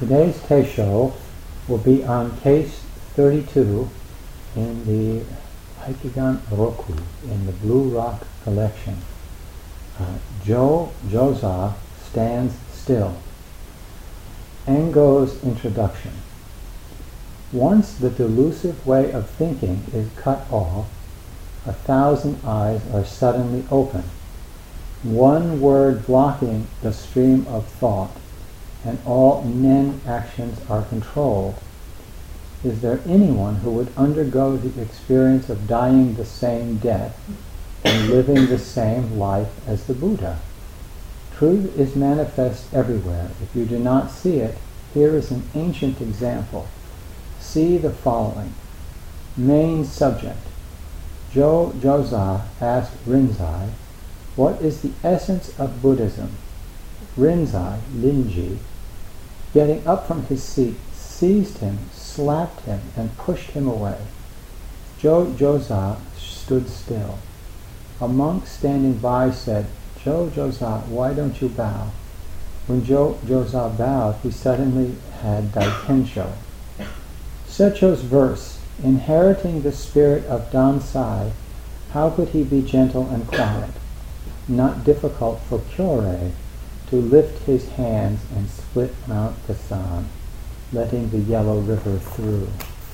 Today's Teisho will be on case 32 in the Aikigan Roku, in the Blue Rock collection. Joza stands still. Engo's introduction. Once the delusive way of thinking is cut off, 1,000 eyes are suddenly open. One word blocking the stream of thought, and all Nen actions are controlled. Is there anyone who would undergo the experience of dying the same death and living the same life as the Buddha? Truth is manifest everywhere. If you do not see it, here is an ancient example. See the following. Main subject. Joza asked Rinzai, what is the essence of Buddhism? Rinzai, Linji, getting up from his seat, seized him, slapped him, and pushed him away. Joza stood still. A monk standing by said, Joza, why don't you bow? When Joza bowed, he suddenly had Daikensho. Secho's verse, inheriting the spirit of Dansai, how could he be gentle and quiet? Not difficult for Kyorei to lift his hands and split Mount Kasan, letting the yellow river through.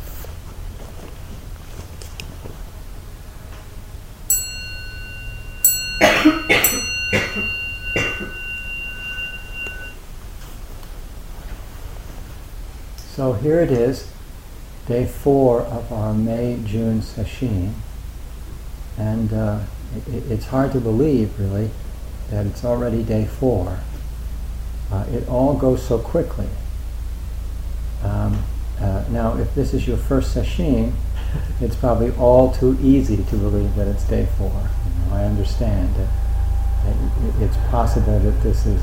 So here it is, day 4 of our May-June sesshin, and it's hard to believe, really, that it's already day 4. It all goes so quickly. Now, if this is your first sesshin, it's probably all too easy to believe that it's day 4. I understand that it's possible that this is,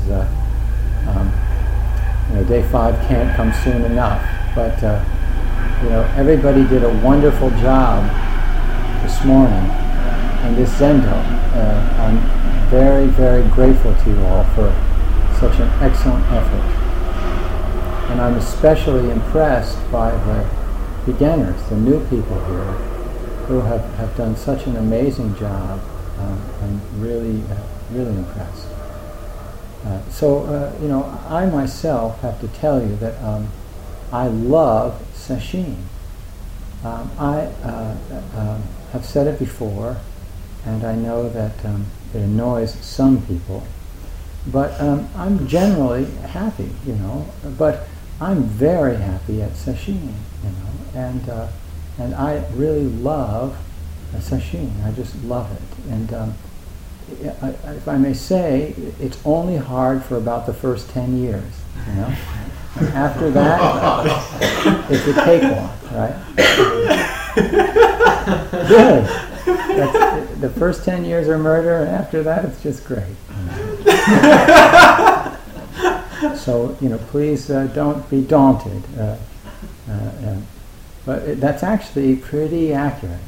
day 5 can't come soon enough. But everybody did a wonderful job this morning in this Zendo. I'm very, very grateful to you all for such an excellent effort. And I'm especially impressed by the beginners, the new people here, who have done such an amazing job. I'm really, really impressed. I myself have to tell you that I love sesshin. I have said it before, and I know that it annoys some people, but I'm generally happy, but I'm very happy at sesshin, and I really love sesshin. I just love it. And if I may say, it's only hard for about the first 10 years, And after that, it's a cakewalk, right? Really. The first 10 years are murder, and after that, it's just great. So, please don't be daunted. But that's actually pretty accurate,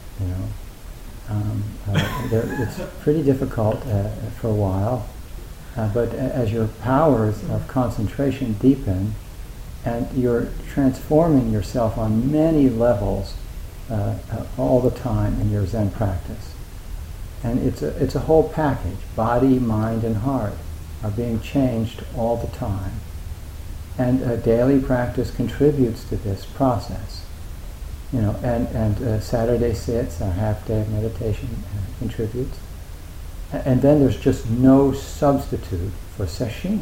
it's pretty difficult for a while, but as your powers of concentration deepen, and you're transforming yourself on many levels all the time in your Zen practice. And it's a whole package. Body, mind, and heart are being changed all the time. And daily practice contributes to this process. And Saturday sits, a half day of meditation contributes. And then there's just no substitute for sesshin.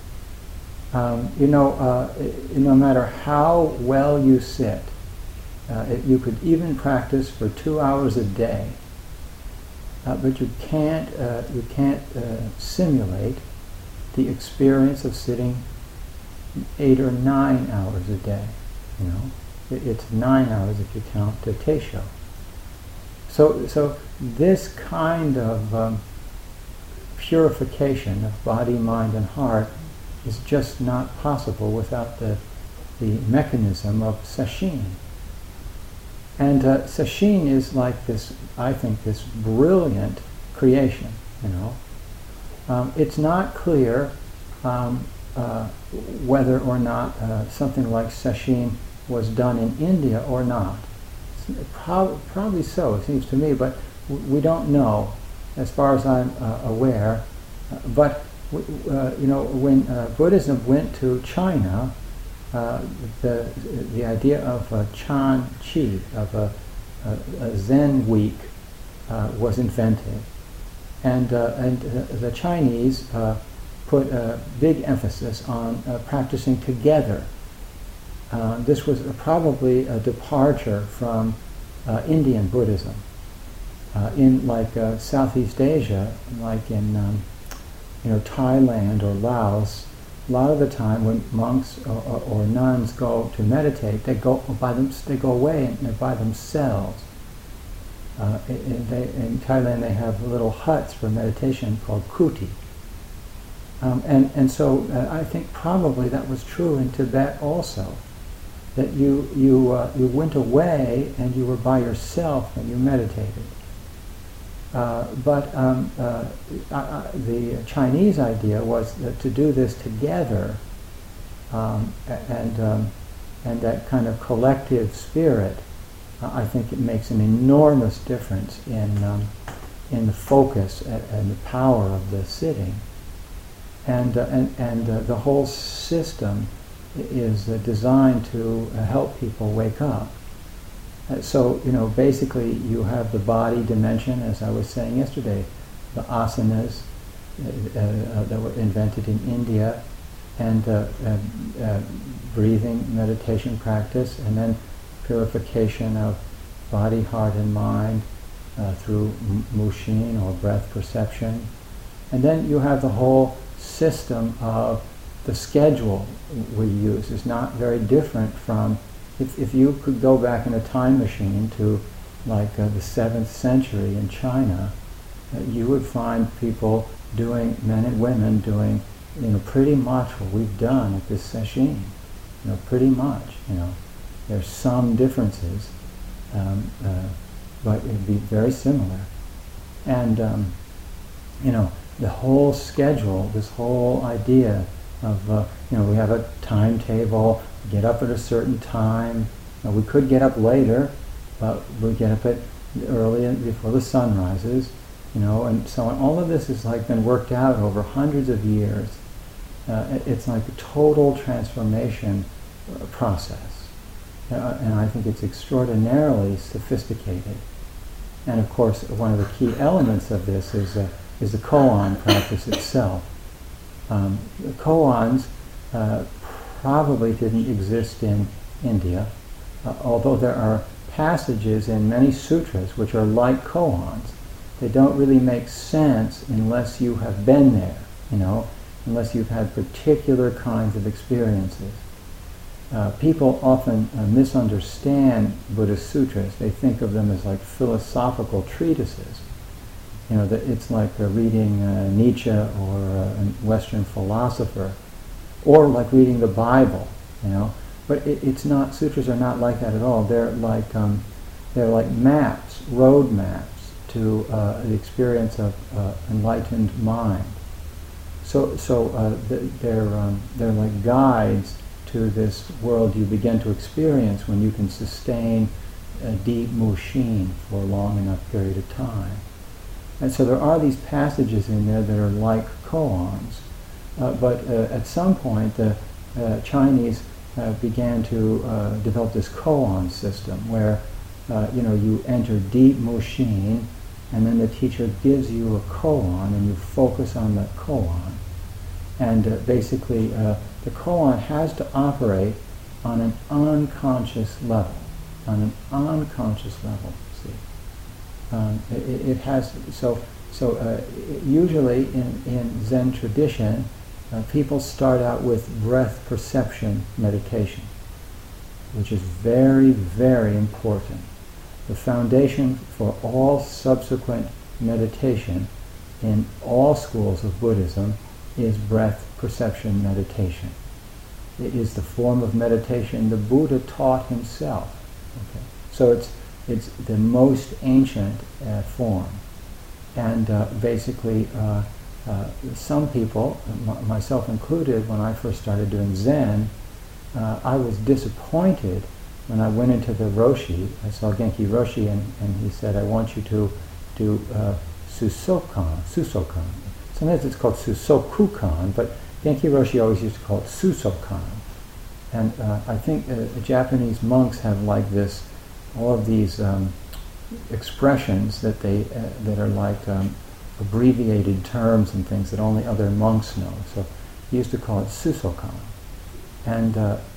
No matter how well you sit, you could even practice for 2 hours a day, but you can't simulate the experience of sitting 8 or 9 hours a day. It's 9 hours if you count the Teisho. So this kind of purification of body, mind, and heart is just not possible without the mechanism of sesshin. And sesshin is like this, I think, this brilliant creation. It's not clear whether or not something like sesshin was done in India or not. Probably so, it seems to me, but we don't know, as far as I'm aware. But when Buddhism went to China, the idea of Chan Qi, of a Zen week, was invented, and the Chinese put a big emphasis on practicing together. This was probably a departure from Indian Buddhism. In Southeast Asia, like in Thailand or Laos, a lot of the time when monks or nuns go to meditate, they go away and they're by themselves. In Thailand, they have little huts for meditation called kuti. So I think probably that was true in Tibet also, that you went away and you were by yourself when you meditated. But the Chinese idea was to do this together, and that kind of collective spirit. I think it makes an enormous difference in the focus and the power of the sitting, and the whole system is designed to help people wake up. So, basically you have the body dimension, as I was saying yesterday, the asanas that were invented in India, and breathing meditation practice, and then purification of body, heart, and mind through mushin, or breath perception. And then you have the whole system of the schedule we use is not very different from, if you could go back in a time machine to the 7th century in China, you would find people doing, men and women doing, pretty much what we've done at this sesshin. Pretty much, There's some differences, but it'd be very similar. And, the whole schedule, this whole idea of, we have a timetable, get up at a certain time. Now, we could get up later, but we get up early before the sun rises, and so on. All of this has been worked out over hundreds of years. It's like a total transformation process, and I think it's extraordinarily sophisticated. And of course, one of the key elements of this is the koan practice itself. The koans probably didn't exist in India, although there are passages in many sutras which are like koans. They don't really make sense unless you have been there, unless you've had particular kinds of experiences. People often misunderstand Buddhist sutras. They think of them as philosophical treatises. That it's like reading Nietzsche or a Western philosopher, or like reading the Bible, But it's not. Sutras are not like that at all. They're like maps, road maps to the experience of enlightened mind. So they're like guides to this world you begin to experience when you can sustain a deep mushin for a long enough period of time. And so there are these passages in there that are like koans, but at some point the Chinese began to develop this koan system where you enter deep mushin, and then the teacher gives you a koan and you focus on that koan. And basically the koan has to operate on an unconscious level, see. It has, usually in Zen tradition, people start out with breath perception meditation, which is very, very important. The foundation for all subsequent meditation in all schools of Buddhism is breath perception meditation. It is the form of meditation the Buddha taught himself. Okay? So it's the most ancient form, and basically some people, myself included, when I first started doing Zen, I was disappointed when I went into the Roshi. I saw Genki Roshi, and he said, I want you to do Susokan. Sometimes it's called Susokukan, but Genki Roshi always used to call it Susokan. And I think Japanese monks have like this, all of these expressions that are like abbreviated terms and things that only other monks know. So he used to call it Susokan. And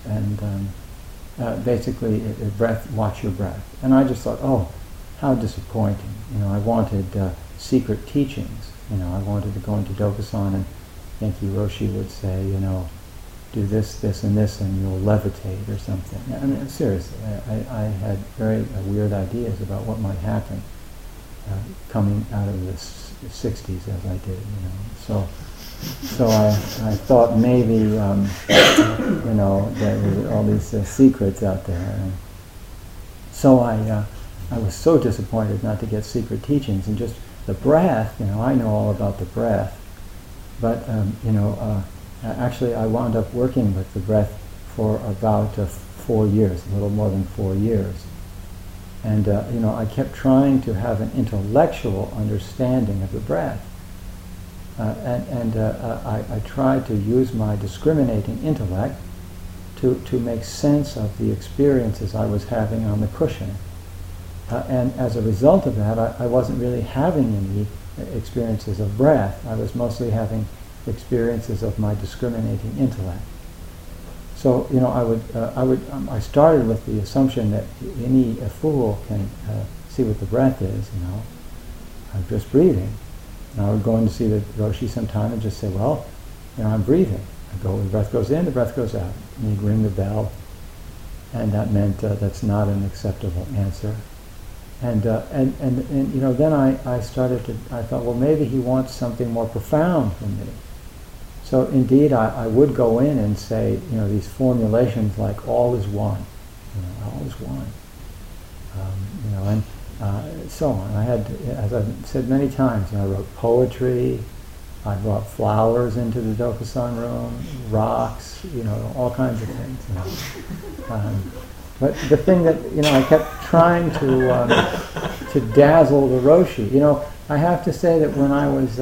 basically, watch your breath. And I just thought, oh, how disappointing. I wanted secret teachings. I wanted to go into Dokusan, and Genki Roshi would say, do this, this, and this, and you'll levitate or something. I mean, seriously, I had very weird ideas about what might happen coming out of the 60s as I did, So I thought maybe, there were all these secrets out there. And so I was so disappointed not to get secret teachings, and just the breath, I know all about the breath, but, actually I wound up working with the breath for about 4 years, a little more than 4 years. And, I kept trying to have an intellectual understanding of the breath. I tried to use my discriminating intellect to make sense of the experiences I was having on the cushion. And as a result of that, I wasn't really having any experiences of breath. I was mostly having experiences of my discriminating intellect. So, I started with the assumption that a fool can see what the breath is, I'm just breathing. And I would go in to see the Roshi sometime and just say, well, I'm breathing. The breath goes in, the breath goes out. And he'd ring the bell, and that meant that's not an acceptable answer. And then I thought, well, maybe he wants something more profound from me. So indeed, I would go in and say, these formulations like all is one, all is one, and so on. I had, as I've said many times, I wrote poetry, I brought flowers into the Dokusan room, rocks, all kinds of things. But the thing that, I kept trying to dazzle the Roshi. I have to say that when I was,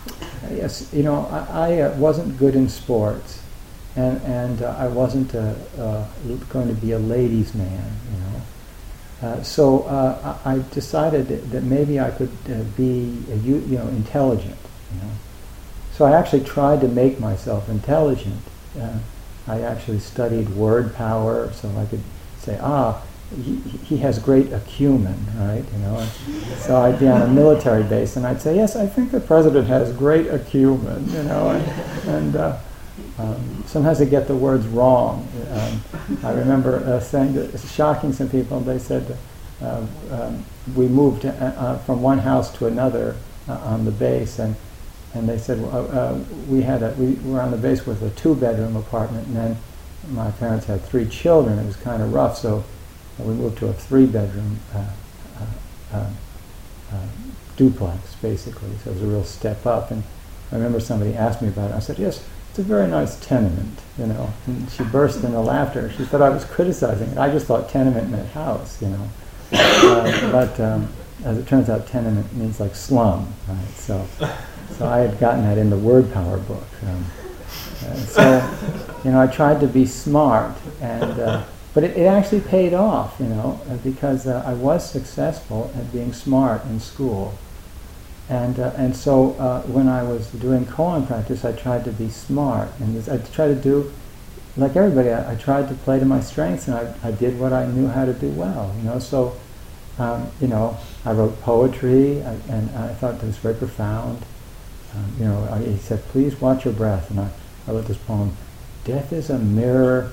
I wasn't good in sports, and I wasn't going to be a ladies' man, So I decided that maybe I could be, intelligent, So I actually tried to make myself intelligent. I actually studied word power, so I could say, he has great acumen, right? So I'd be on a military base, and I'd say, yes, I think the president has great acumen, sometimes I get the words wrong. I remember shocking some people. They said we moved from one house to another on the base, and they said we were on the base with a 2-bedroom apartment, and then my parents had 3 children. It was kind of rough, so we moved to a 3-bedroom duplex, basically. So it was a real step up. And I remember somebody asked me about it. I said, yes, it's a very nice tenement, And she burst into laughter. She thought I was criticizing it. I just thought tenement meant house, But as it turns out, tenement means like slum, right? So I had gotten that in the word power book. So I tried to be smart, but it actually paid off, because I was successful at being smart in school. And so when I was doing koan practice, I tried to be smart, and I tried to do, like everybody, I tried to play to my strengths, and I did what I knew how to do well, So, I wrote poetry, and I thought it was very profound. He said, please watch your breath, and I wrote this poem, death is a mirror,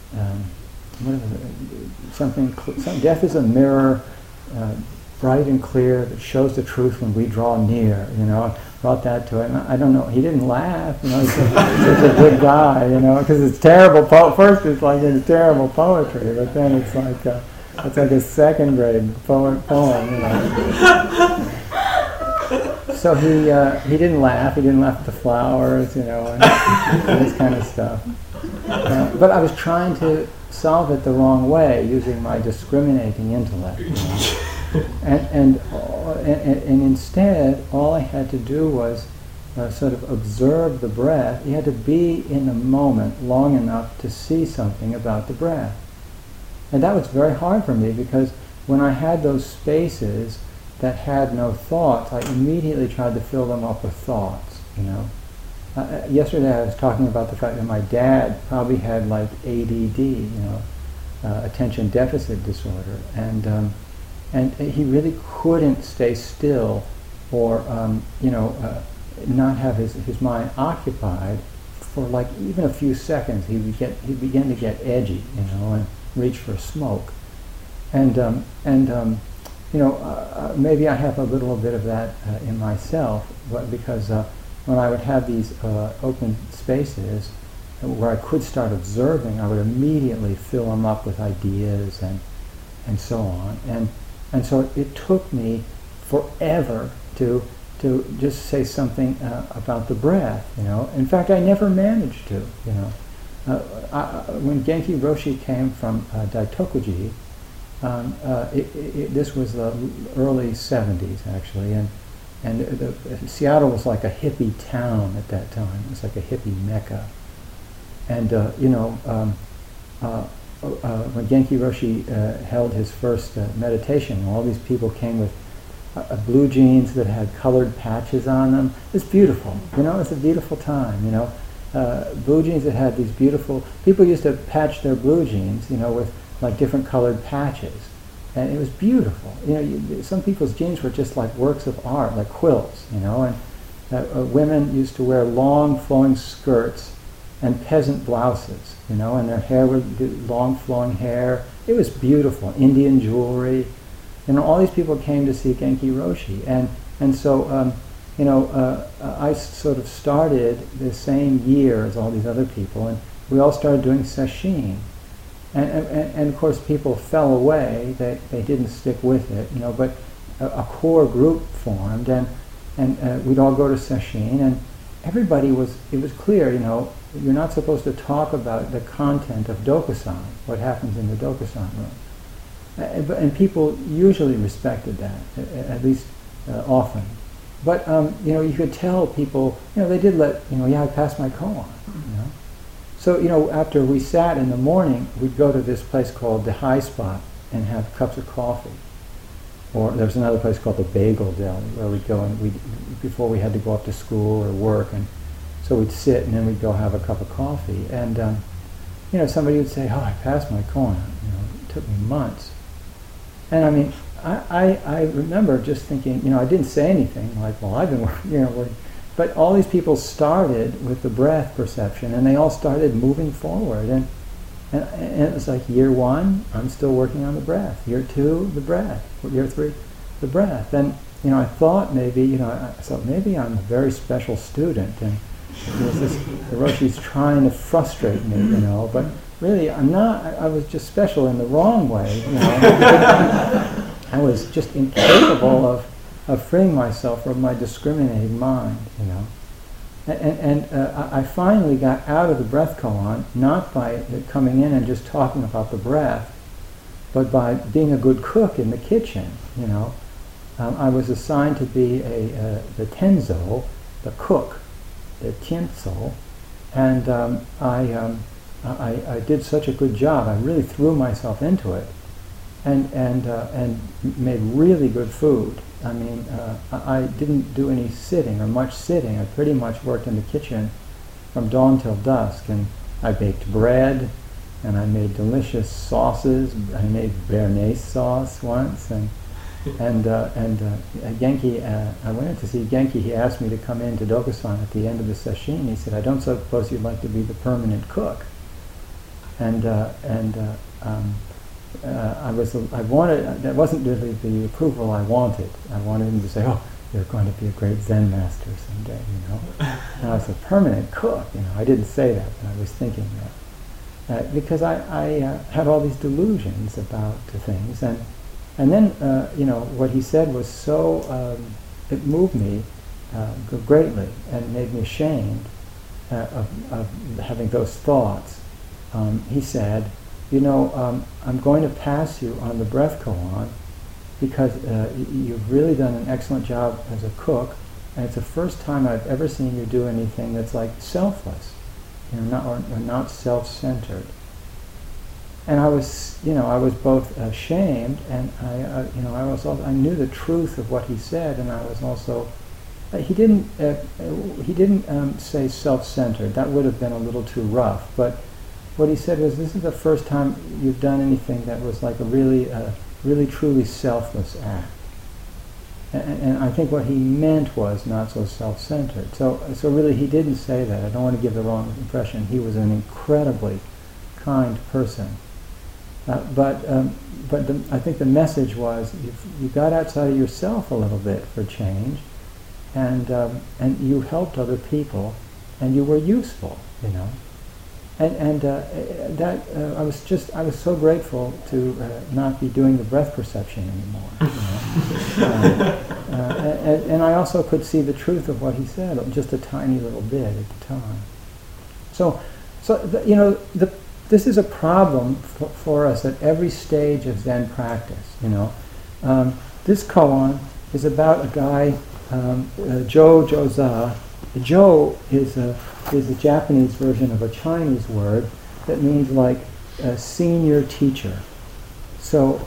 death is a mirror, bright and clear, that shows the truth when we draw near. I brought that to him. I don't know. He didn't laugh. He's such a good guy. Because it's terrible. First, it's like it's terrible poetry, but then it's like a 2nd grade poem. so he didn't laugh. He didn't laugh at the flowers, and this kind of stuff. But I was trying to solve it the wrong way, using my discriminating intellect. And instead, all I had to do was sort of observe the breath. You had to be in the moment long enough to see something about the breath. And that was very hard for me, because when I had those spaces that had no thoughts, I immediately tried to fill them up with thoughts, yesterday I was talking about the fact that my dad probably had like ADD, attention deficit disorder, and he really couldn't stay still or not have his mind occupied for like even a few seconds. He'd begin to get edgy, and reach for smoke, and maybe I have a little bit of that in myself, but because when I would have these open spaces where I could start observing, I would immediately fill them up with ideas and so on, and so it took me forever to just say something about the breath. In fact, I never managed to. When Genki Roshi came from Daitokuji, this was the early 70s actually, and Seattle was like a hippie town at that time. It was like a hippie mecca. And when Genki Roshi held his first meditation, all these people came with blue jeans that had colored patches on them. It's beautiful. It's a beautiful time. Blue jeans that had these beautiful. People used to patch their blue jeans, with like different colored patches. And it was beautiful. Some people's jeans were just like works of art, like quilts, and women used to wear long flowing skirts and peasant blouses, and their hair was long flowing hair. It was beautiful. Indian jewelry. All these people came to see Genki Roshi. And so, I sort of started the same year as all these other people, and we all started doing sesshin. And of course people fell away, they didn't stick with it, but a core group formed, and we'd all go to sesshin, and everybody it was clear, you're not supposed to talk about the content of Dokusan, what happens in the Dokusan room. And people usually respected that, at least often. But, you could tell people, they did let, I passed my koan, So, after we sat in the morning, we'd go to this place called the High Spot and have cups of coffee. Or there was another place called the Bagel Deli where we'd go and before we had to go up to school or work, and so we'd sit and then we'd go have a cup of coffee. And, somebody would say, I passed my koan. It took me months. And I mean, I remember just thinking, I didn't say anything, like, well, I've been working, but all these people started with the breath perception, and they all started moving forward. And it was like, year 1, I'm still working on the breath. Year 2, the breath. Year 3, the breath. And, I thought maybe, maybe I'm a very special student, and the Roshi's trying to frustrate me, but really I'm not. I was just special in the wrong way, I was just incapable of freeing myself from my discriminating mind, And I finally got out of the breath koan, not by coming in and just talking about the breath, but by being a good cook in the kitchen, I was assigned to be the tenzo, the cook, the tienzo, and I did such a good job. I really threw myself into it, and made really good food. I mean, I didn't do any sitting or much sitting. I pretty much worked in the kitchen from dawn till dusk, and I baked bread, and I made delicious sauces. I made béarnaise sauce once, and Genki, I went in to see Genki. He asked me to come in to Dokusan at the end of the sesshin. He said, "I don't suppose you'd like to be the permanent cook." I wanted, that wasn't really the approval I wanted. I wanted him to say, "Oh, you're going to be a great Zen master someday," And I was a permanent cook, I didn't say that, but I was thinking that. Because I had all these delusions about things, and then, what he said was so, it moved me, greatly and made me ashamed of having those thoughts. He said, I'm going to pass you on the breath koan because you've really done an excellent job as a cook, and it's the first time I've ever seen you do anything that's like selfless, not self-centered. And I was both ashamed, and I knew the truth of what he said, and I was also. He didn't say self-centered. That would have been a little too rough. But what he said was, "This is the first time you've done anything that was like a really truly selfless act." And I think what he meant was not so self-centered. So really, he didn't say that. I don't want to give the wrong impression. He was an incredibly kind person. But I think the message was you got outside of yourself a little bit for change, and you helped other people, and you were useful, and that I was so grateful to not be doing the breath perception anymore, and I also could see the truth of what he said just a tiny little bit at the time. This is a problem for us at every stage of Zen practice. This koan is about a guy, Jo Joza. Jo is a Japanese version of a Chinese word that means like a senior teacher. So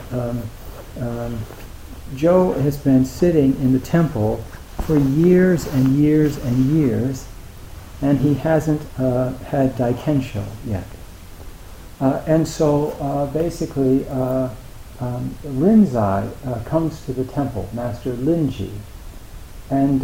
Jo has been sitting in the temple for years and years and years, and he hasn't had Daikensho yet. And so basically, Rinzai comes to the temple, Master Linji, and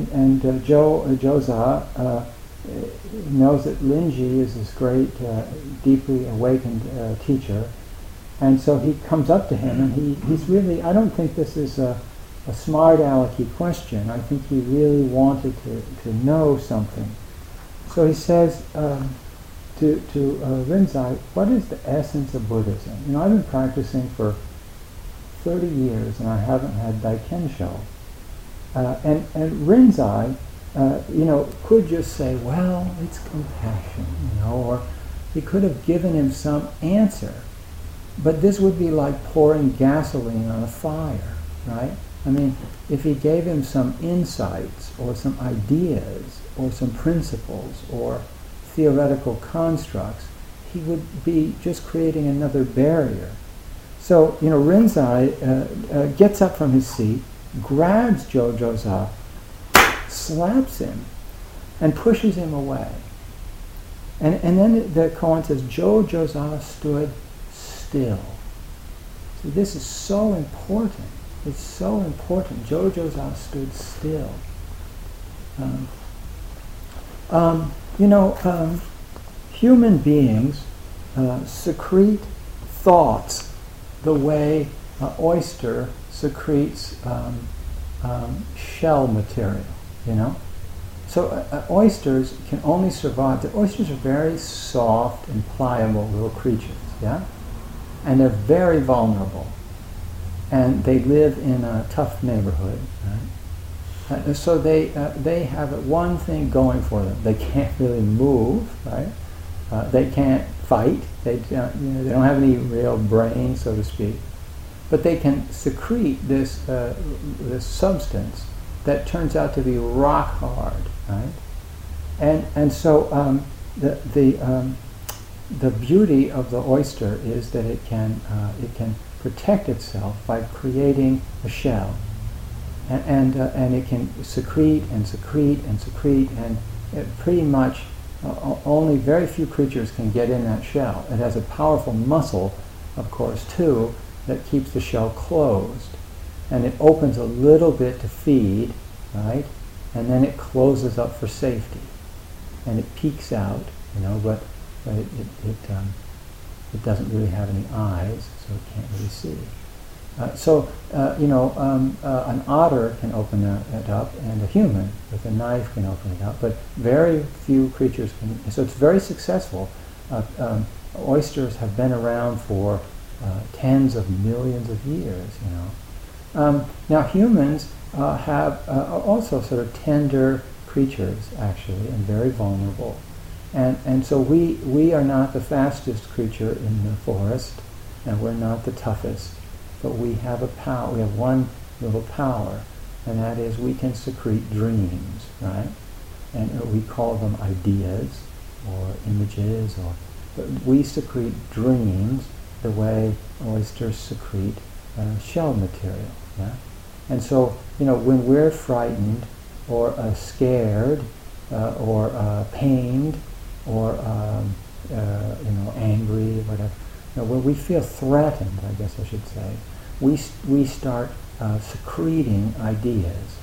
Joza knows that Linji is this great, deeply awakened teacher, and so he comes up to him, and he's really, I don't think this is a smart alecky question. I think he really wanted to know something. So he says, to Rinzai, what is the essence of Buddhism? I've been practicing for 30 years and I haven't had Daikensho. And Rinzai, could just say, well, it's compassion, or he could have given him some answer. But this would be like pouring gasoline on a fire, right? If he gave him some insights or some ideas or some principles or theoretical constructs, he would be just creating another barrier. So, Rinzai gets up from his seat, grabs Jo Joza, slaps him, and pushes him away. And then the koan says, Jo Joza stood still. So this is so important. It's so important. Jo Joza stood still. Human beings secrete thoughts the way an oyster secretes shell material, So oysters can only survive. The oysters are very soft and pliable little creatures, yeah? And they're very vulnerable. And they live in a tough neighborhood, right? So they have one thing going for them. They can't really move, right? They can't fight. They don't have any real brain, so to speak. But they can secrete this substance that turns out to be rock hard, right? And so the beauty of the oyster is that it can protect itself by creating a shell. And it can secrete and secrete and secrete, and it pretty much only very few creatures can get in that shell. It has a powerful muscle, of course, too, that keeps the shell closed. And it opens a little bit to feed, right? And then it closes up for safety. And it peeks out, but it doesn't really have any eyes, so it can't really see. An otter can open it up, and a human with a knife can open it up, but very few creatures can. So it's very successful. Oysters have been around for tens of millions of years. Now humans have are also sort of tender creatures, actually, and very vulnerable. And so we are not the fastest creature in the forest, and we're not the toughest, but we have a power. We have one little power, and that is we can secrete dreams, right? And we call them ideas or images, but we secrete dreams the way oysters secrete shell material. Yeah? And so, when we're frightened or scared or pained or angry, whatever, when we feel threatened, I guess I should say, we start secreting ideas,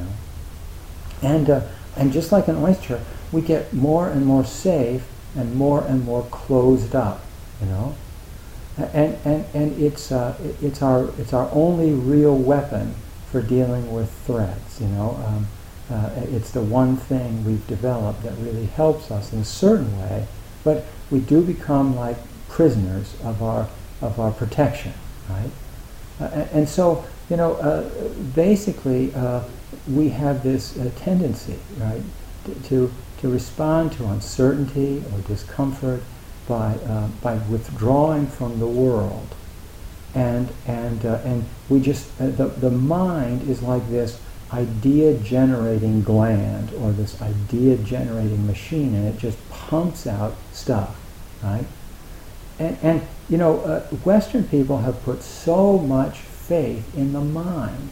and just like an oyster, we get more and more safe and more closed up, and it's our only real weapon for dealing with threats. It's the one thing we've developed that really helps us in a certain way, but we do become like prisoners of our protection, right? And so, basically, we have this tendency, right, to respond to uncertainty or discomfort by withdrawing from the world, and we just the mind is like this idea generating gland or this idea generating machine, and it just pumps out stuff, right? And Western people have put so much faith in the mind.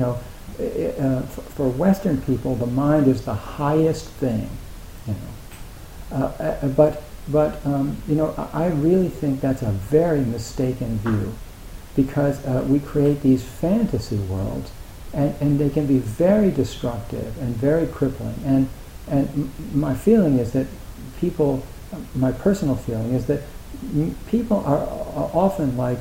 For Western people, the mind is the highest thing. But I really think that's a very mistaken view, because we create these fantasy worlds, and they can be very destructive and very crippling. And my feeling is that my personal feeling is that people are often like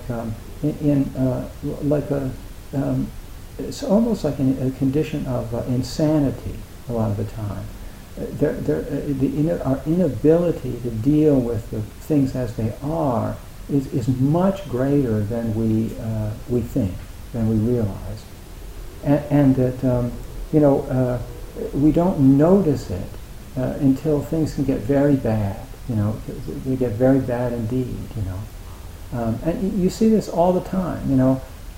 it's almost like a condition of insanity a lot of the time. Our inability to deal with the things as they are is much greater than we think, than we realize, and that we don't notice it until things can get very bad. They get very bad indeed. And you see this all the time.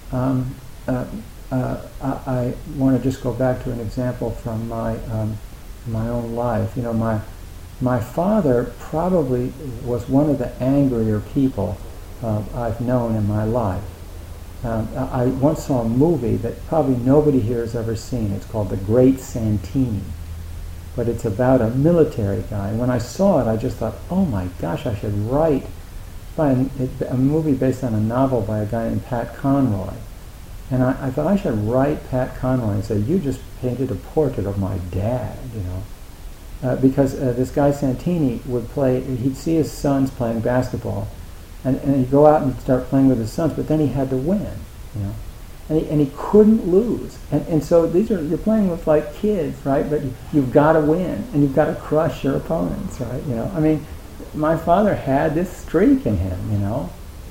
I want to just go back to an example from my own life. My father probably was one of the angrier people I've known in my life. I once saw a movie that probably nobody here has ever seen. It's called The Great Santini. But it's about a military guy. And when I saw it, I just thought, oh my gosh, I should write a movie based on a novel by a guy named Pat Conroy. And I thought I should write Pat Conroy and say, you just painted a portrait of my dad, because this guy Santini he'd see his sons playing basketball, and he'd go out and start playing with his sons, but then he had to win, and he couldn't lose. And so you're playing with like kids, right? But you've got to win, and you've got to crush your opponents, right? I mean, my father had this streak in him,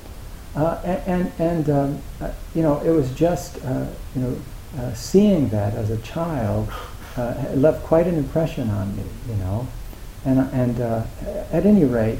it was just seeing that as a child it left quite an impression on me, and at any rate,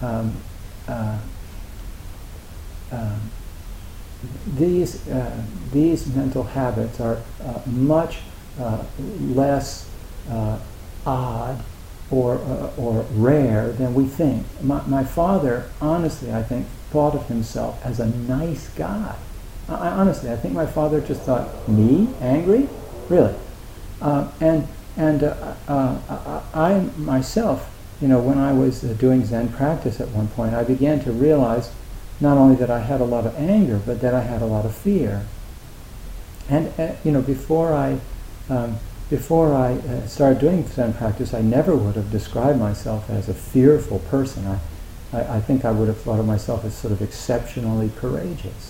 these mental habits are much less odd or rare than we think. My father, honestly, I think, thought of himself as a nice guy. Honestly, I think my father just thought, me? Angry? Really? I myself, when I was doing Zen practice at one point, I began to realize not only that I had a lot of anger, but that I had a lot of fear. And before I started doing Zen practice, I never would have described myself as a fearful person. I think I would have thought of myself as sort of exceptionally courageous,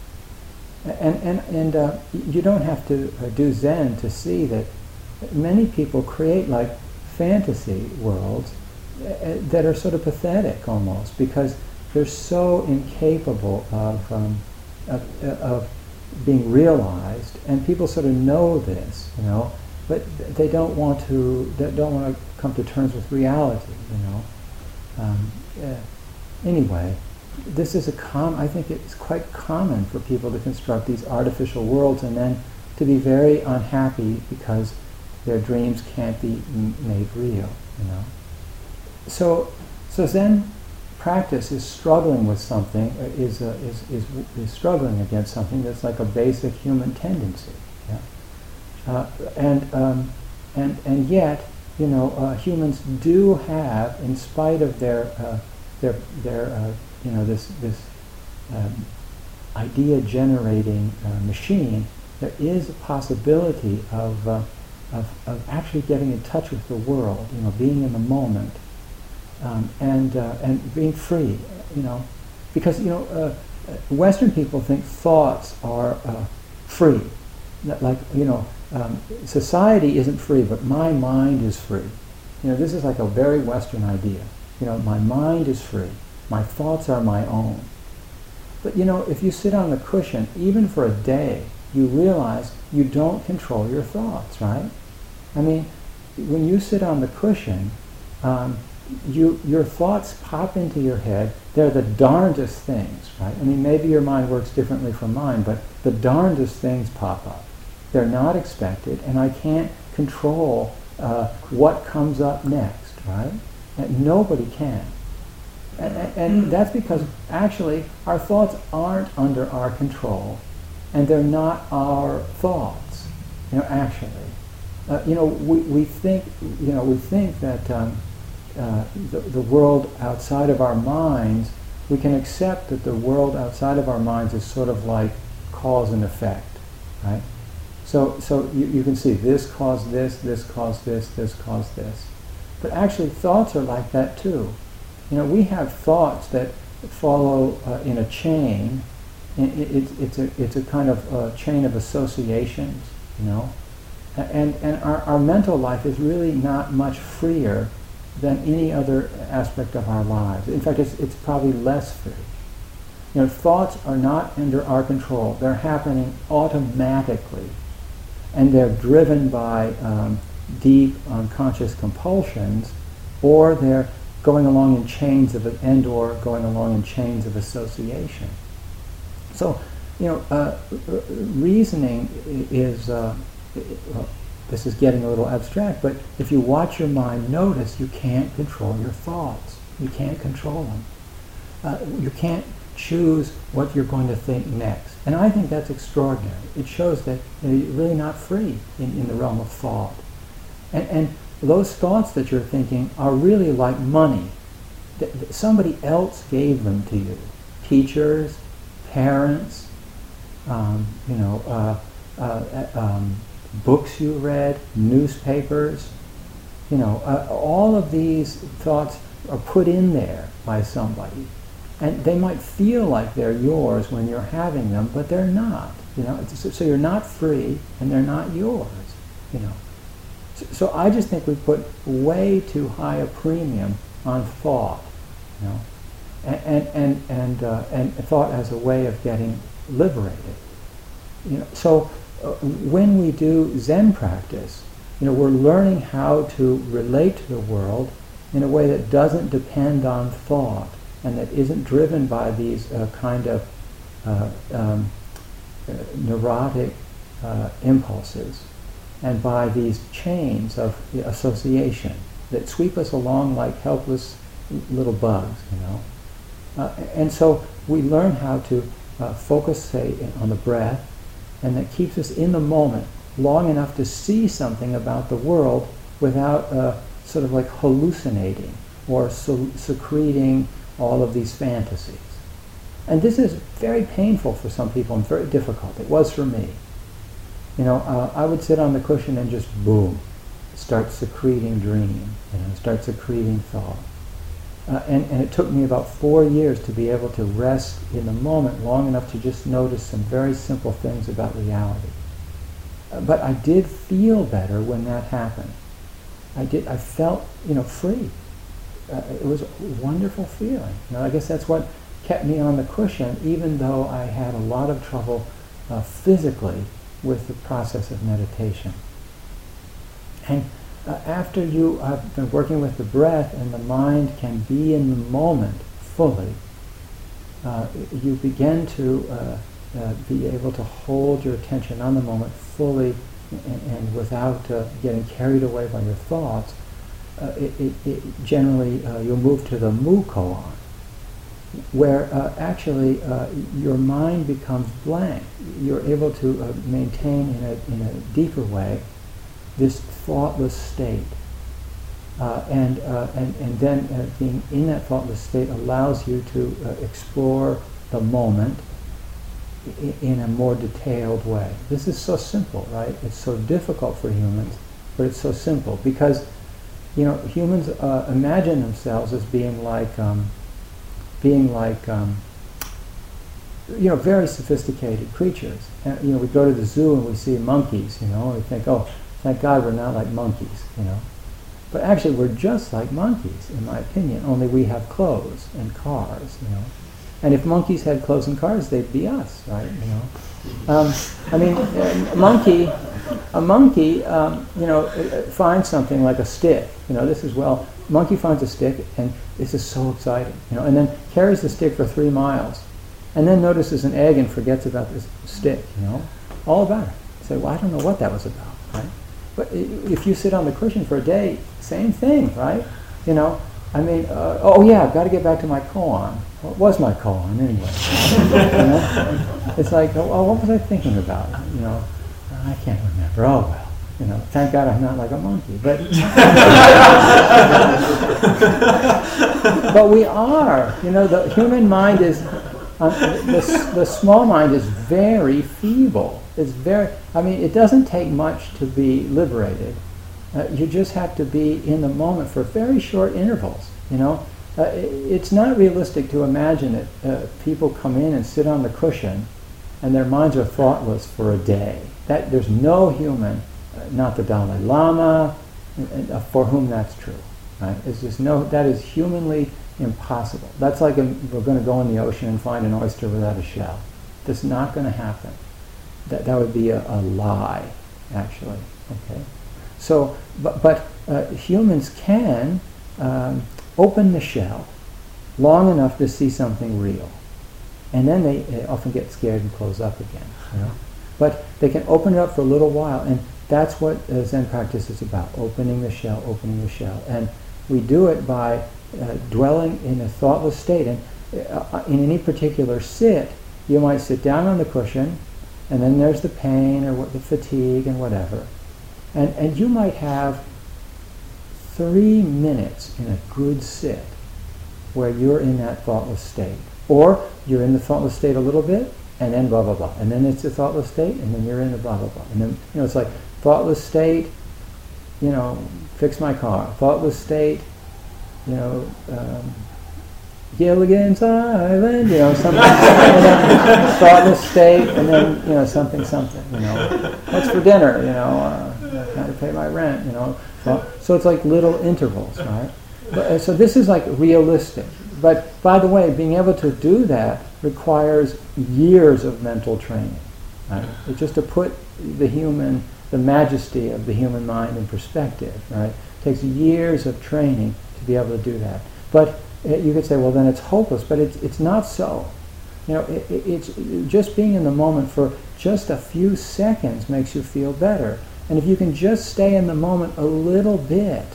And you don't have to do Zen to see that many people create like fantasy worlds that are sort of pathetic almost, because they're so incapable of being realized, and people sort of know this, but they don't want to come to terms with reality, Anyway, this is I think it's quite common for people to construct these artificial worlds and then to be very unhappy because their dreams can't be made real, So Zen practice is struggling with something, is struggling against something that's like a basic human tendency, and yet, humans do have, in spite of their this idea generating machine, there is a possibility of actually getting in touch with the world, being in the moment, and being free, because Western people think thoughts are free, like society isn't free, but my mind is free. This is like a very Western idea. My mind is free. My thoughts are my own. But if you sit on the cushion, even for a day, you realize you don't control your thoughts, right? I mean, when you sit on the cushion, your thoughts pop into your head. They're the darndest things, right? I mean, maybe your mind works differently from mine, but the darndest things pop up. They're not expected, and I can't control what comes up next, right? And nobody can. And that's because actually our thoughts aren't under our control, and they're not our thoughts. Actually, we think that the world outside of our minds, we can accept that the world outside of our minds is sort of like cause and effect, right? So you can see this caused this caused this caused this. But actually thoughts are like that too. We have thoughts that follow in a chain. It's a kind of chain of associations, And our mental life is really not much freer than any other aspect of our lives. In fact, it's probably less free. Thoughts are not under our control. They're happening automatically. And they're driven by deep unconscious compulsions, or they're going along in chains of and/or going along in chains of association. So, reasoning is, this is getting a little abstract, but if you watch your mind, notice you can't control your thoughts. You can't control them. You can't choose what you're going to think next. And I think that's extraordinary. It shows that you're really not free in the realm of thought. And those thoughts that you're thinking are really like money. Somebody else gave them to you. Teachers, parents, books you read, newspapers, all of these thoughts are put in there by somebody. And they might feel like they're yours when you're having them, but they're not. So you're not free, and they're not yours. So I just think we put way too high a premium on thought, and thought as a way of getting liberated. So when we do Zen practice, we're learning how to relate to the world in a way that doesn't depend on thought, and that isn't driven by these kind of neurotic impulses, and by these chains of association that sweep us along like helpless little bugs, And so we learn how to focus, say, on the breath, and that keeps us in the moment long enough to see something about the world without sort of like hallucinating or secreting all of these fantasies. And this is very painful for some people and very difficult. It was for me. I would sit on the cushion and just boom, start secreting dream, start secreting thought. And it took me about 4 years to be able to rest in the moment long enough to just notice some very simple things about reality. But I did feel better when that happened. I felt, free. It was a wonderful feeling. I guess that's what kept me on the cushion, even though I had a lot of trouble physically with the process of meditation. And after you have been working with the breath and the mind can be in the moment fully, you begin to be able to hold your attention on the moment fully and without getting carried away by your thoughts. Generally, you'll move to the mu koan, where actually your mind becomes blank. You're able to maintain in a deeper way this thoughtless state, and then being in that thoughtless state allows you to explore the moment in a more detailed way. This is so simple, right? It's so difficult for humans, but it's so simple because humans imagine themselves as being like very sophisticated creatures. And, we go to the zoo and we see monkeys, and we think, oh, thank God we're not like monkeys, But actually we're just like monkeys, in my opinion, only we have clothes and cars, And if monkeys had clothes and cars, they'd be us, right? A monkey, finds something like a stick. Monkey finds a stick, and this is so exciting, and then carries the stick for 3 miles, and then notices an egg and forgets about this stick, all about it. Say, well, I don't know what that was about, right? But if you sit on the cushion for a day, same thing, right? I've got to get back to my koan. What was my koan anyway? It's like, what was I thinking about? I can't remember. Oh well, thank God I'm not like a monkey. But but we are. The human mind is the small mind is very feeble. It's it doesn't take much to be liberated. You just have to be in the moment for very short intervals. It's not realistic to imagine that people come in and sit on the cushion and their minds are thoughtless for a day. There's no human, not the Dalai Lama, for whom that's true. Right? That is humanly impossible. That's like we're going to go in the ocean and find an oyster without a shell. That's not going to happen. That would be a lie, actually. Okay. So, but humans can open the shell long enough to see something real, and then they often get scared and close up again. But they can open it up for a little while, and that's what Zen practice is about: opening the shell, and we do it by dwelling in a thoughtless state. And in any particular sit, you might sit down on the cushion, and then there's the pain or the fatigue and whatever. And you might have 3 minutes in a good sit where you're in that thoughtless state. Or you're in the thoughtless state a little bit, and then blah, blah, blah. And then it's a thoughtless state, and then you're in the blah, blah, blah. And then, it's like thoughtless state, fix my car. Thoughtless state, Gilligan's Island, something, thoughtless state, and then, something, what's for dinner, how to pay my rent, so it's like little intervals, right? So this is like realistic. But by the way, being able to do that requires years of mental training, right? It's just to put the majesty of the human mind in perspective, right? It takes years of training to be able to do that. But you could say, well, then it's hopeless, but it's not so. It's just being in the moment for just a few seconds makes you feel better. And if you can just stay in the moment a little bit,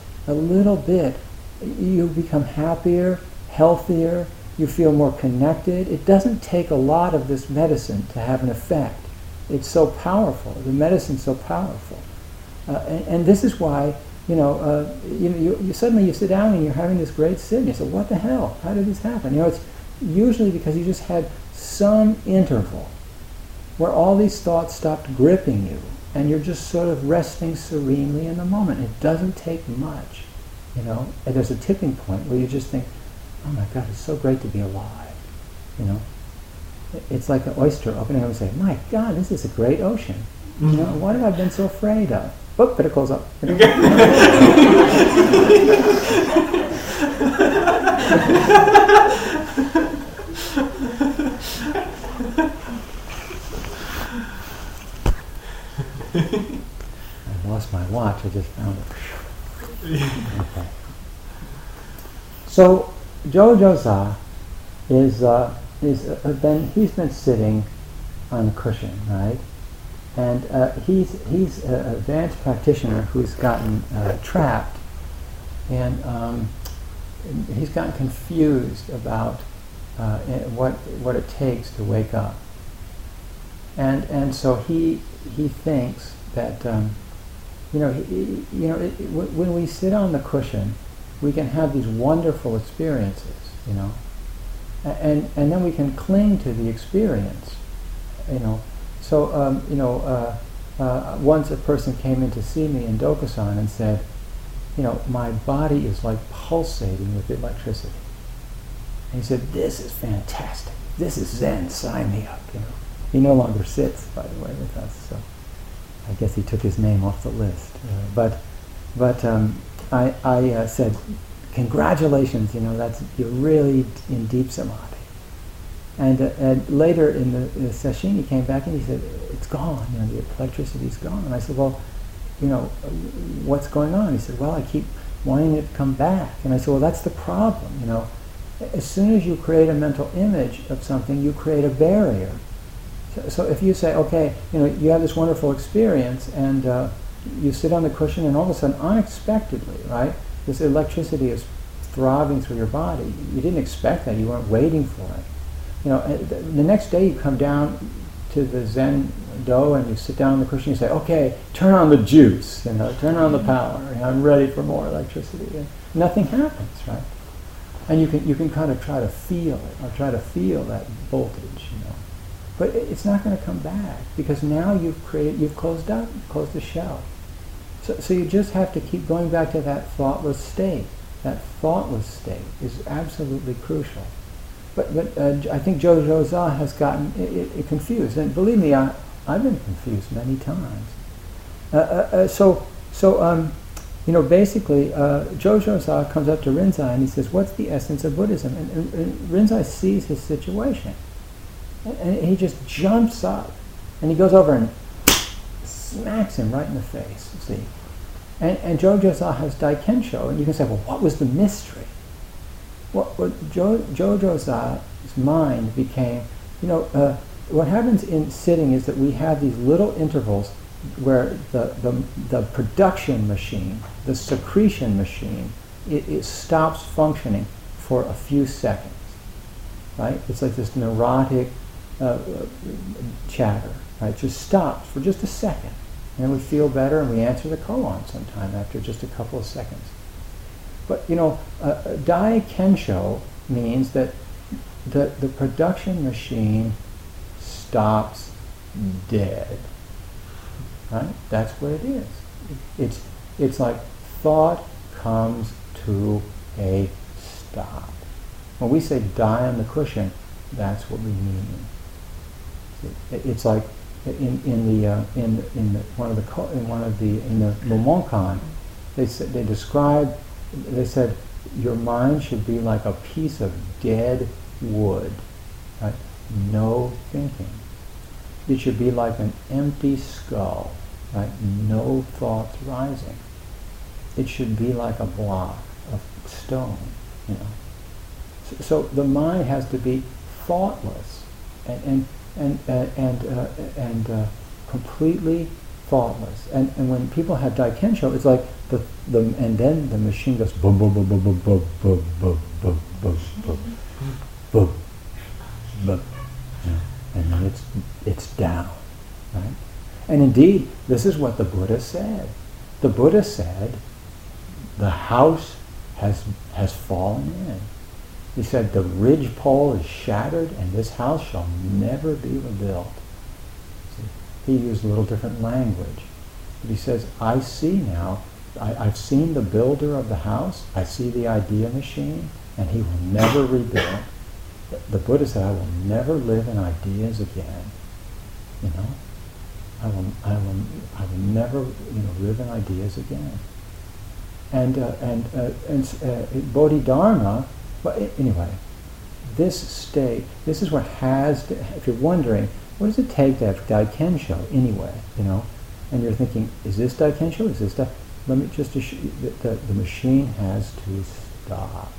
you become happier, healthier, you feel more connected. It doesn't take a lot of this medicine to have an effect. It's so powerful. The medicine's so powerful. And this is why, you suddenly you sit down and you're having this great sit and you say, what the hell? How did this happen? It's usually because you just had some interval where all these thoughts stopped gripping you and you're just sort of resting serenely in the moment. It doesn't take much, and there's a tipping point where you just think, oh my God, it's so great to be alive, It's like an oyster opening up and saying, my God, this is a great ocean. What have I been so afraid of? Oh, better close up. I lost my watch. I just found it. Okay. So Jojoza he's been sitting on the cushion, right? And he's an advanced practitioner who's gotten trapped, and he's gotten confused about what it takes to wake up. And so he thinks that when we sit on the cushion, we can have these wonderful experiences, and then we can cling to the experience, So once a person came in to see me in Dokusan and said, my body is like pulsating with electricity. And he said, this is fantastic. This is Zen. Sign me up. He no longer sits, by the way, with us. So I guess he took his name off the list. I said, congratulations. You're really in deep samadhi. And later in the session, he came back and he said, it's gone. The electricity's gone. And I said, well, what's going on? He said, well, I keep wanting it to come back. And I said, well, that's the problem. As soon as you create a mental image of something, you create a barrier. So if you say, okay, you have this wonderful experience, and you sit on the cushion, and all of a sudden, unexpectedly, right, this electricity is throbbing through your body. You didn't expect that. You weren't waiting for it. The next day you come down to the Zen do and you sit down on the cushion and you say, okay, turn on the juice, turn on the power. I'm ready for more electricity. And nothing happens, right? And you can kind of try to feel it, or try to feel that voltage, But it's not going to come back, because now you've closed the shell. So you just have to keep going back to that thoughtless state. That thoughtless state is absolutely crucial. But I think Jojoza has gotten it confused, and believe me, I've been confused many times. Basically, Jojoza comes up to Rinzai and he says, "What's the essence of Buddhism?" And Rinzai sees his situation, and he just jumps up, and he goes over and smacks him right in the face. See, and Jojoza has Daikensho, and you can say, "Well, what was the mystery?" Well, Jojoza's mind became, what happens in sitting is that we have these little intervals where the production machine, the secretion machine, it stops functioning for a few seconds, right? It's like this neurotic chatter, right? It just stops for just a second, and then we feel better and we answer the koan sometime after just a couple of seconds. But Dai Kensho means that the production machine stops dead. Right? That's what it is. It's like thought comes to a stop. When we say die on the cushion, that's what we mean. It's like in the Momonkan, they said your mind should be like a piece of dead wood, right? No thinking. It should be like an empty skull, right? No thoughts rising. It should be like a block of stone, So the mind has to be thoughtless and completely thoughtless. And when people have Daikensho, it's like and then the machine goes boom, boom, boom, boom, boom, boom, boom, boom, boom, boom, boom, boom, boom, and then it's down, right? And indeed, this is what the Buddha said. The Buddha said, the house has fallen in. He said, the ridge pole is shattered, and this house shall never be rebuilt. See, he used a little different language. But he says, I see now, I've seen the builder of the house, I see the idea machine, and he will never rebuild. The Buddha said, I will never live in ideas again. I will never live in ideas again. And Bodhidharma, but anyway, this state, this is what has to, if you're wondering, what does it take to have Daikensho anyway, and you're thinking, is this Daikensho? Is this Let me just assure you that the machine has to stop.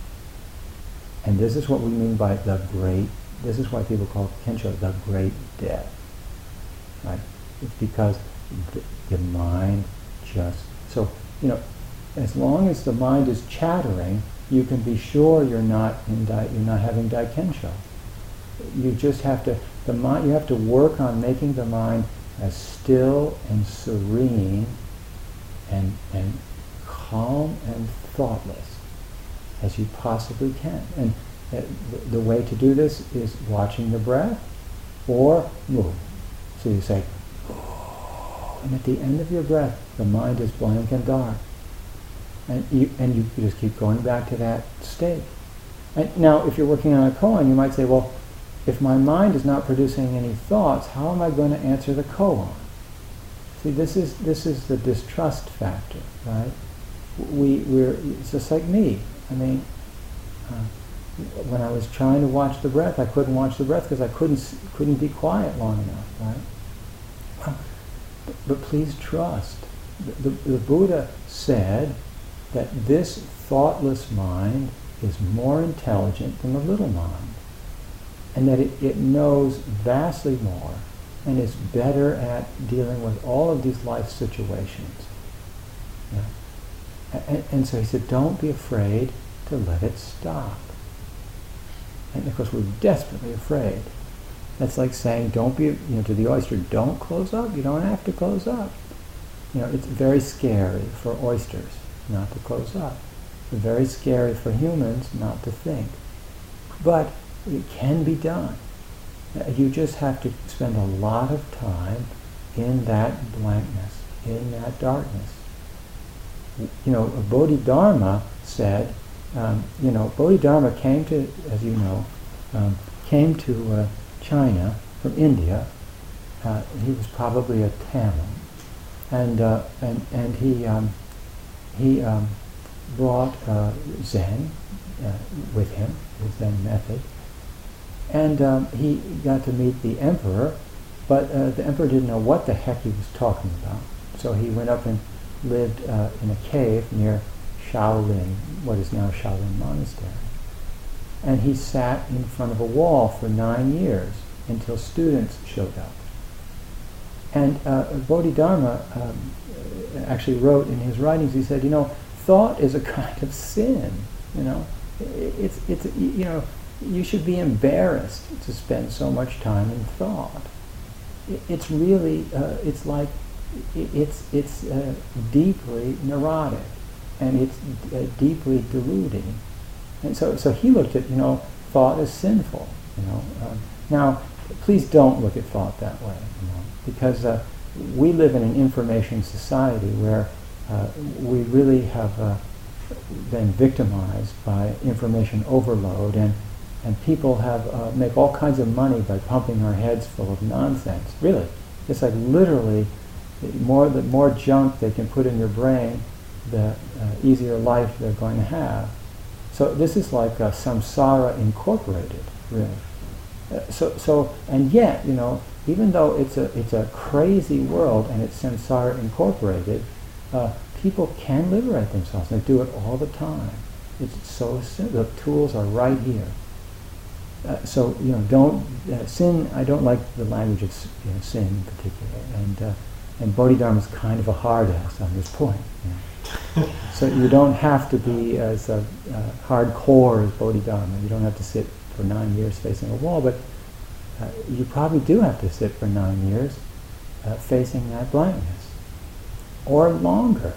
And this is what we mean by this is why people call Kensho the great death. Right? It's because the mind so, as long as the mind is chattering, you can be sure you're not having Daikensho. You just have to, you have to work on making the mind as still and serene and calm and thoughtless as you possibly can. And the way to do this is watching the breath or move. So you say, and at the end of your breath, the mind is blank and dark. And you just keep going back to that state. And now, if you're working on a koan, you might say, well, if my mind is not producing any thoughts, how am I going to answer the koan? See, this is the distrust factor, right? It's just like me. I mean, when I was trying to watch the breath, I couldn't watch the breath because I couldn't be quiet long enough, right? But please trust. The Buddha said that this thoughtless mind is more intelligent than the little mind, and that it knows vastly more and is better at dealing with all of these life situations. Yeah? And so he said, don't be afraid to let it stop. And of course we're desperately afraid. That's like saying, don't be, to the oyster, don't close up. You don't have to close up. It's very scary for oysters not to close up. It's very scary for humans not to think. But it can be done. You just have to spend a lot of time in that blankness, in that darkness. Bodhidharma said, Bodhidharma came to, as you know, came to China from India. He was probably a Tamil, and he brought Zen with him, his Zen method, and he got to meet the emperor, but the emperor didn't know what the heck he was talking about. So he went up and lived in a cave near Shaolin, what is now Shaolin Monastery. And he sat in front of a wall for 9 years until students showed up. And Bodhidharma actually wrote in his writings, he said, thought is a kind of sin. It's you should be embarrassed to spend so much time in thought. It's really, it's like, it's deeply neurotic, and it's deeply deluding. And so he looked at, thought as sinful, Now, please don't look at thought that way, because we live in an information society where we really have been victimized by information overload, and people have make all kinds of money by pumping our heads full of nonsense. Really, it's like literally, the more junk they can put in your brain, the easier life they're going to have. So this is like samsara incorporated, really. And yet, even though it's a crazy world and it's samsara incorporated, people can liberate themselves. They do it all the time. It's so simple. The tools are right here. Don't sin. I don't like the language of sin in particular, and Bodhidharma is kind of a hard ass on this point. So you don't have to be as hardcore as Bodhidharma. You don't have to sit for 9 years facing a wall, but you probably do have to sit for 9 years facing that blankness, or longer.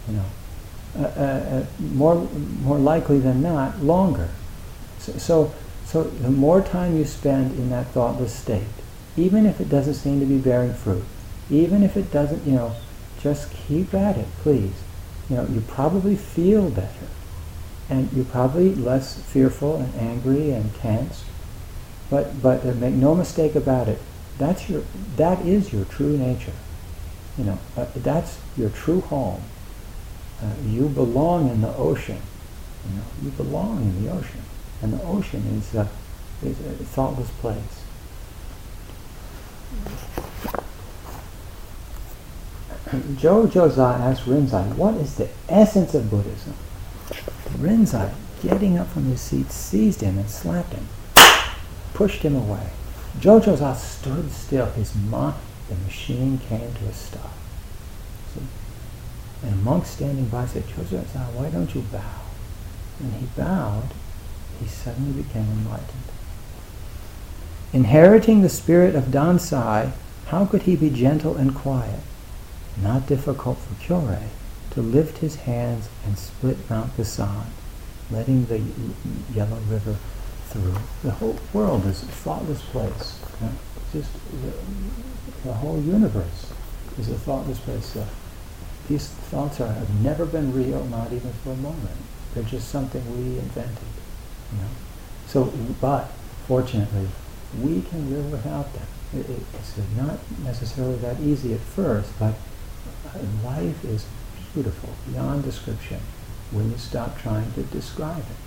More likely than not, longer. So the more time you spend in that thoughtless state, even if it doesn't seem to be bearing fruit, even if it doesn't, just keep at it, please. You probably feel better, and you're probably less fearful and angry and tense. But make no mistake about it. That is your true nature. That's your true home. You belong in the ocean. You belong in the ocean, and the ocean is a thoughtless place. Jōjōza asked Rinzai, what is the essence of Buddhism? Rinzai, getting up from his seat, seized him and slapped him, pushed him away. Jōjōza stood still. The machine came to a stop. See? And a monk standing by said, Jōjōza, why don't you bow? When he bowed, he suddenly became enlightened. Inheriting the spirit of Dansai, how could he be gentle and quiet? Not difficult for Kyorei to lift his hands and split Mount Gasan, letting the Yellow River through. The whole world is a thoughtless place. You know? Just the whole universe is a thoughtless place. These thoughts have never been real, not even for a moment. They're just something we invented. You know? So, but fortunately, we can live without them. It's not necessarily that easy at first, but life is beautiful, beyond description, when you stop trying to describe it.